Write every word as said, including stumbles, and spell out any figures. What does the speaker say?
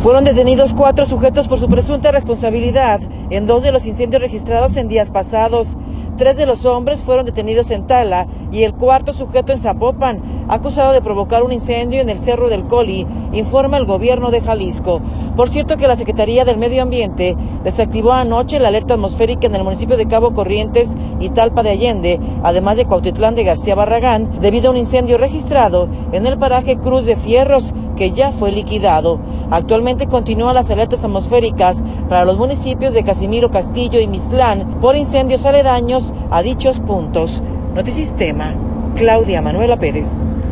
Fueron detenidos cuatro sujetos por su presunta responsabilidad en dos de los incendios registrados en días pasados. Tres de los hombres fueron detenidos en Tala y el cuarto sujeto en Zapopan, acusado de provocar un incendio en el Cerro del Coli, informa el gobierno de Jalisco. Por cierto que la Secretaría del Medio Ambiente desactivó anoche la alerta atmosférica en el municipio de Cabo Corrientes y Talpa de Allende, además de Cuautitlán de García Barragán, debido a un incendio registrado en el paraje Cruz de Fierros, que ya fue liquidado. Actualmente continúan las alertas atmosféricas para los municipios de Casimiro Castillo y Mixtlán por incendios aledaños a dichos puntos. Notisistema, Claudia Manuela Pérez.